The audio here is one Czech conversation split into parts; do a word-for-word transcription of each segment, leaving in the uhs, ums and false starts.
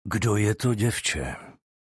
Kdo je to děvče?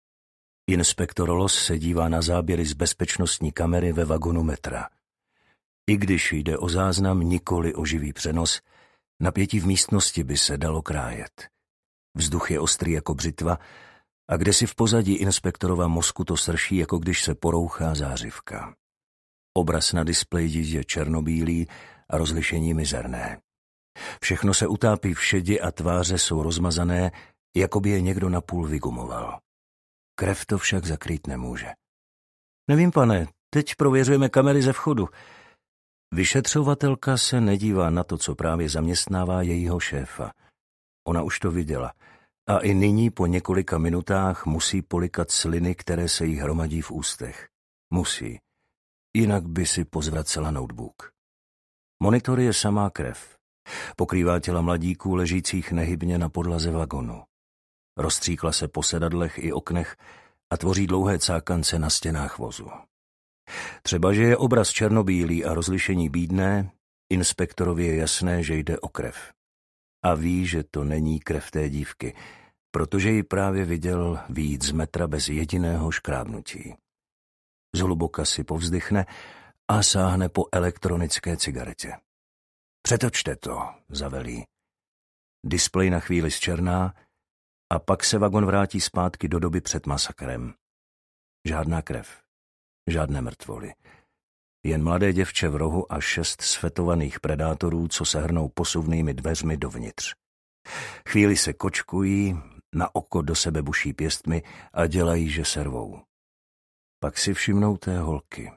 Inspektor Los se dívá na záběry z bezpečnostní kamery ve vagonu metra. I když jde o záznam, nikoli o živý přenos, napětí v místnosti by se dalo krájet. Vzduch je ostrý jako břitva a kdesi v pozadí inspektorova mozku to srší, jako když se porouchá zářivka. Obraz na displeji je černobílý a rozlišení mizerné. Všechno se utápí v šedi a tváře jsou rozmazané, jako by je někdo napůl vygumoval. Krev to však zakrýt nemůže. Nevím, pane, teď prověřujeme kamery ze vchodu. Vyšetřovatelka se nedívá na to, co právě zaměstnává jejího šéfa. Ona už to viděla. A i nyní po několika minutách musí polikat sliny, které se jí hromadí v ústech. Musí. Jinak by si pozvracela notebook. Monitor je samá krev. Pokrývá těla mladíků ležících nehybně na podlaze vagonu. Rozstříkla se po sedadlech i oknech a tvoří dlouhé cákance na stěnách vozu. Třeba, že je obraz černobílý a rozlišení bídné, inspektorovi je jasné, že jde o krev. A ví, že to není krev té dívky, protože ji právě viděl vyjít z metra bez jediného škrábnutí. Zhluboka si povzdychne a sáhne po elektronické cigaretě. Přetočte to, zavelí. Displej na chvíli zčerná a pak se vagon vrátí zpátky do doby před masakrem. Žádná krev, žádné mrtvoly. Jen mladé děvče v rohu a šest svetovaných predátorů, co se hrnou posuvnými dveřmi dovnitř. Chvíli se kočkují, na oko do sebe buší pěstmi a dělají, že se rvou. Pak si všimnou té holky.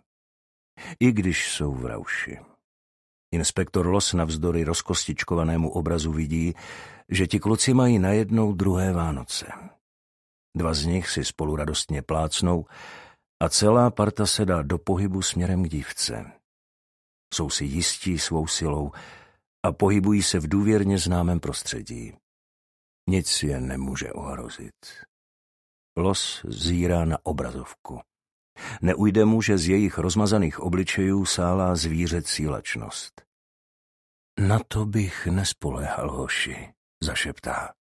I když jsou v rauši. Inspektor Los navzdory rozkostičkovanému obrazu vidí, že ti kluci mají najednou druhé Vánoce. Dva z nich si spolu radostně plácnou a celá parta se dá do pohybu směrem k dívce. Jsou si jistí svou silou a pohybují se v důvěrně známém prostředí. Nic je nemůže ohrozit. Los zírá na obrazovku. Neujde mu, že z jejich rozmazaných obličejů sálá zvířecí lačnost. Na to bych nespoléhal, hoši, zašeptá.